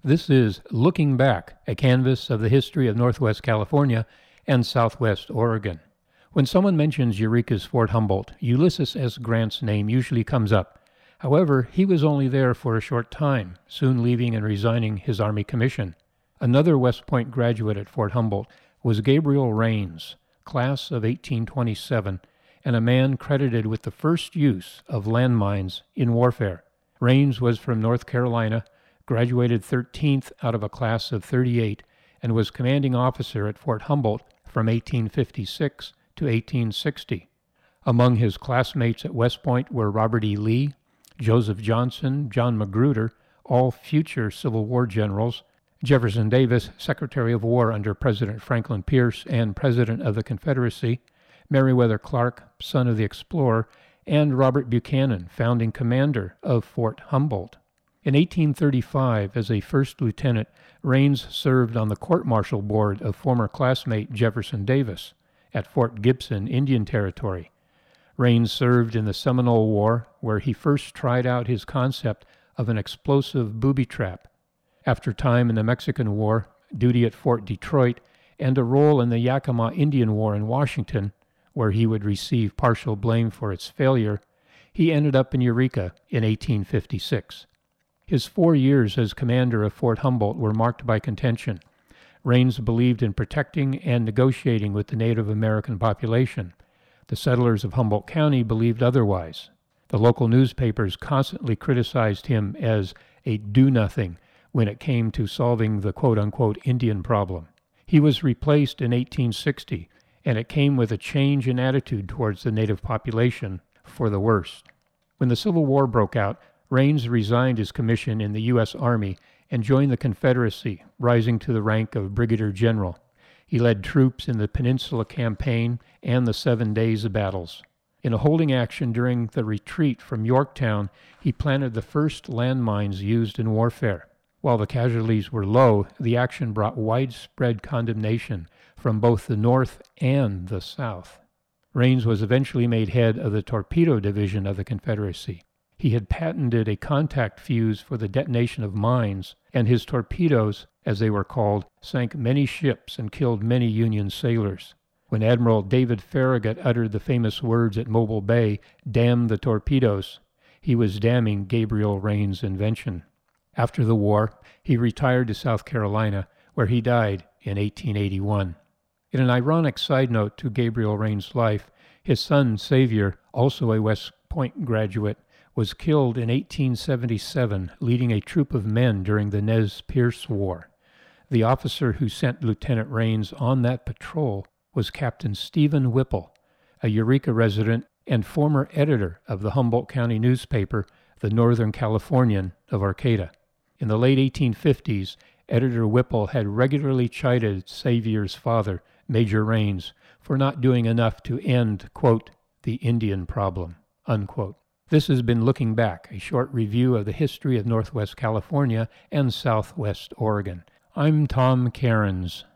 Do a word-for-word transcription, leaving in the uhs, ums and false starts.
This is Looking Back, a canvas of the history of Northwest California and Southwest Oregon. When someone mentions Eureka's Fort Humboldt, Ulysses S. Grant's name usually comes up. However, he was only there for a short time, soon leaving and resigning his Army commission. Another West Point graduate at Fort Humboldt was Gabriel Rains, class of eighteen twenty-seven, and a man credited with the first use of landmines in warfare. Rains was from North Carolina, graduated thirteenth out of a class of thirty-eight, and was commanding officer at Fort Humboldt from eighteen fifty-six to eighteen sixty. Among his classmates at West Point were Robert E. Lee, Joseph Johnson, John Magruder, all future Civil War generals, Jefferson Davis, Secretary of War under President Franklin Pierce and President of the Confederacy, Meriwether Clark, son of the explorer, and Robert Buchanan, founding commander of Fort Humboldt. In eighteen thirty-five, as a first lieutenant, Rains served on the court-martial board of former classmate Jefferson Davis at Fort Gibson, Indian Territory. Rains served in the Seminole War, where he first tried out his concept of an explosive booby trap. After time in the Mexican War, duty at Fort Detroit, and a role in the Yakima Indian War in Washington, where he would receive partial blame for its failure, he ended up in Eureka in eighteen fifty-six. His four years as commander of Fort Humboldt were marked by contention. Rains believed in protecting and negotiating with the Native American population. The settlers of Humboldt County believed otherwise. The local newspapers constantly criticized him as a do-nothing when it came to solving the quote-unquote Indian problem. He was replaced in eighteen sixty, and it came with a change in attitude towards the native population for the worst. When the Civil War broke out, Rains resigned his commission in the U S Army and joined the Confederacy, rising to the rank of brigadier general. He led troops in the Peninsula Campaign and the Seven Days Battles. In a holding action during the retreat from Yorktown, he planted the first landmines used in warfare. While the casualties were low, the action brought widespread condemnation from both the North and the South. Rains was eventually made head of the Torpedo Division of the Confederacy. He had patented a contact fuse for the detonation of mines, and his torpedoes, as they were called, sank many ships and killed many Union sailors. When Admiral David Farragut uttered the famous words at Mobile Bay, "Damn the torpedoes," he was damning Gabriel Rains' invention. After the war, he retired to South Carolina, where he died in eighteen eighty-one. In an ironic side note to Gabriel Rains' life, his son Xavier, also a West Point graduate, was killed in eighteen seventy-seven, leading a troop of men during the Nez Perce War. The officer who sent Lieutenant Rains on that patrol was Captain Stephen Whipple, a Eureka resident and former editor of the Humboldt County newspaper, the Northern Californian of Arcata. In the late eighteen fifties, Editor Whipple had regularly chided Xavier's father, Major Rains, for not doing enough to end, quote, the Indian problem, unquote. This has been Looking Back, a short review of the history of Northwest California and Southwest Oregon. I'm Tom Cairns.